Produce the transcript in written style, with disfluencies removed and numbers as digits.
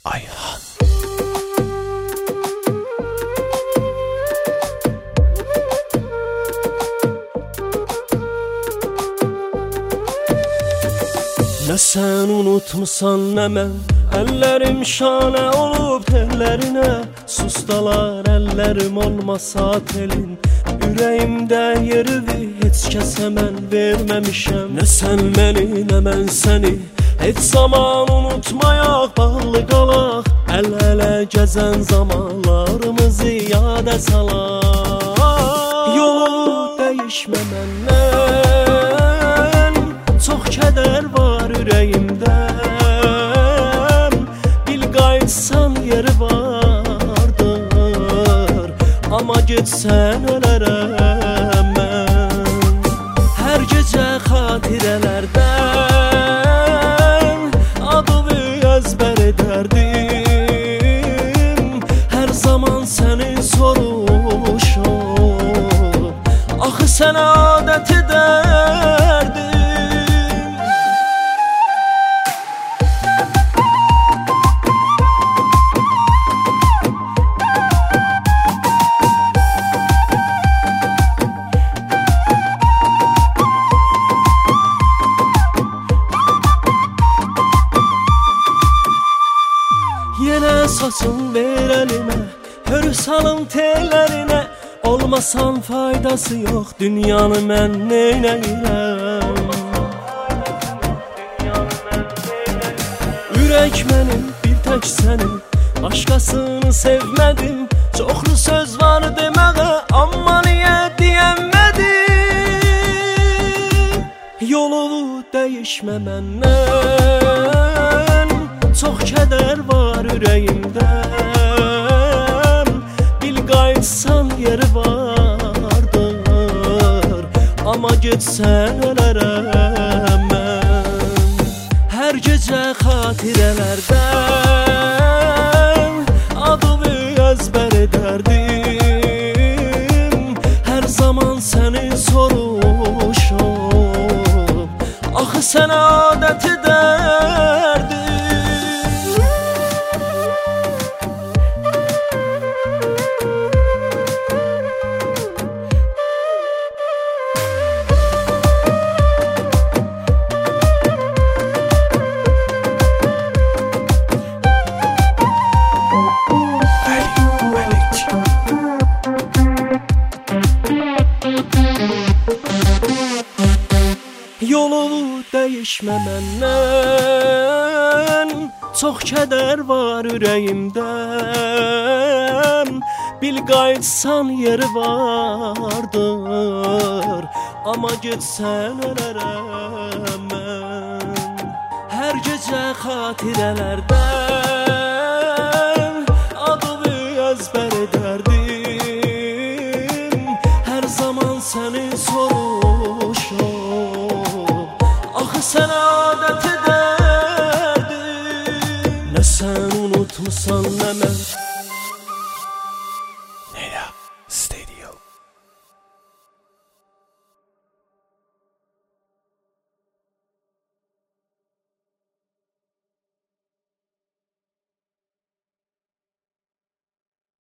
Ayhan. Nə sən unutmusan, nə mən. Əllərim şanə olub tellərinə. Sustalar əllərim olmasa telin. Ürəyimdə yerivi heç kəsə mən verməmişəm. Nə sən məni, nə mən səni. Heç zaman unutmayaq, bağlı qalaq. Əl-ələ gəzən zamanlarımızı yadə salaq. Yolu dəyişmə məndən. Çox kədər var ürəyimdə. Bil qayıtsan yeri vardır, amma getsən ölərəm mən. Hər gecə xatirələrdən adını əzbər edərdim. Hər zaman səni soruşum, axı sənə adət edərdim. Yenə saçın ver əlimə, hör salın tellərinə. Olmasan faydası yox, dünyanı mən neynəyirəm? Ürək mənim bir tək sənin, başqasını sevmədim. Çoxlu söz var deməyə, amma niyə deyəmədim? Yolu dəyişmə məndən. Çox kədər var ürəyimdə. Bil qayıtsan yeri vardır, amma getsən ölərəm mən. Hər gecə xatirələrdən adını əzbər edərdim. Hər zaman səni soruşum, axı sənə adət edərdim. Yolu dəyişmə məndən. Çox kədər var ürəyimdə. Bil qayıtsan yeri vardır, amma getsən ölərəm mən. Hər gecə xatirələrdən adını əzbər edərdim. Hər zaman səni soruşum, axı sənə adət